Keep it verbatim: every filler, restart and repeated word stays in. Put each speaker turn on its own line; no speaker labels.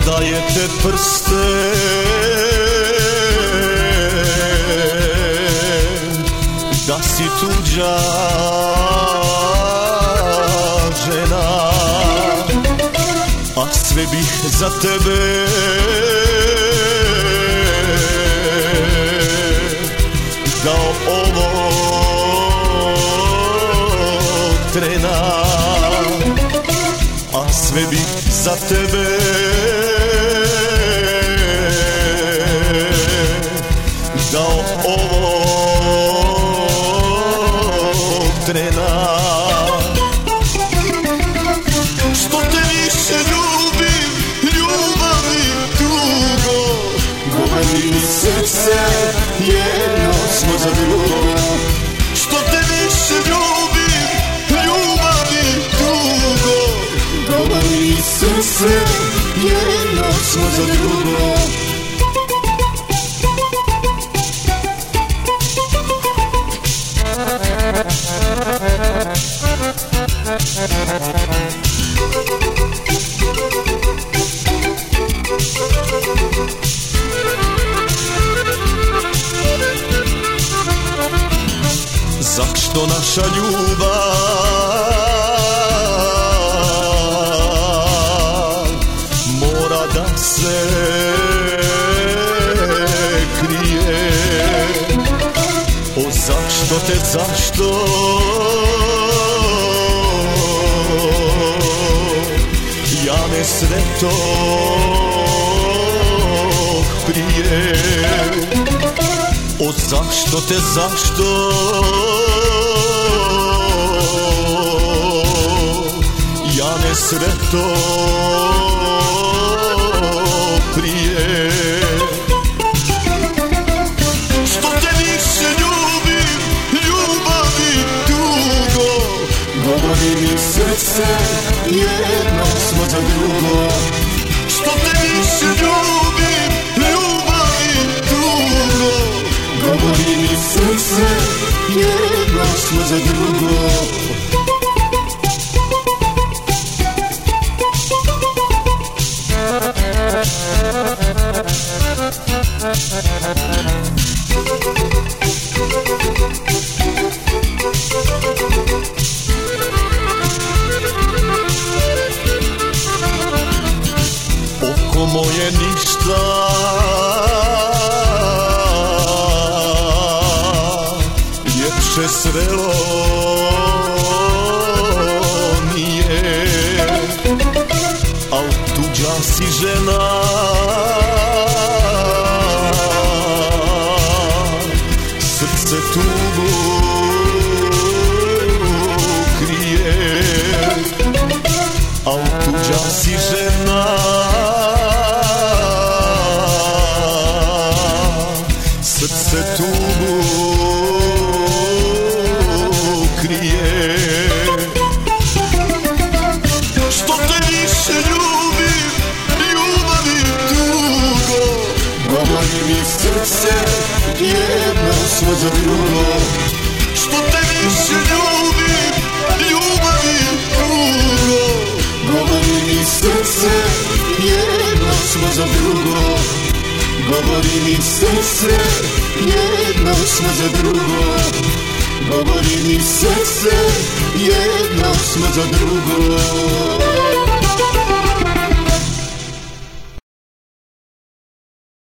dajete prste, da si tuđa žena, a sve bih za tebe dao ovog trena, a sve bih za tebe dao ovog trena. Što te više ljubim, ljubavi tugo, govori mi srce, jedno smo za drugo. Što te više ljubim, ljubavi tugo, govori mi srce, jedno smo za drugo. Zašto naša ljubav mora da se krije? O zašto te, zašto ja ne sretog prije? O zašto te, zašto ja ne sretog prije? Što te više ljubim, ljubavi tugo, govori mi srce, jedno smo za drugo. Što te više ljubim, ljubavi tugo, govori mi srce, jedno smo za drugo. Oko moje ništa ljepše srelo nije, al tuđa si žena, srce tugu krije, al tuđa si žena, srce tugu krije. Što te više ljubim, ljubavi tugo, govori mi srce, jedno smo za drugo. Što te više ljubim, ljubavi tugo, govori mi srce, jedno smo za drugo. Govori mi srce, jedno smo za drugo. Govori mi srce, jedno smo za drugo.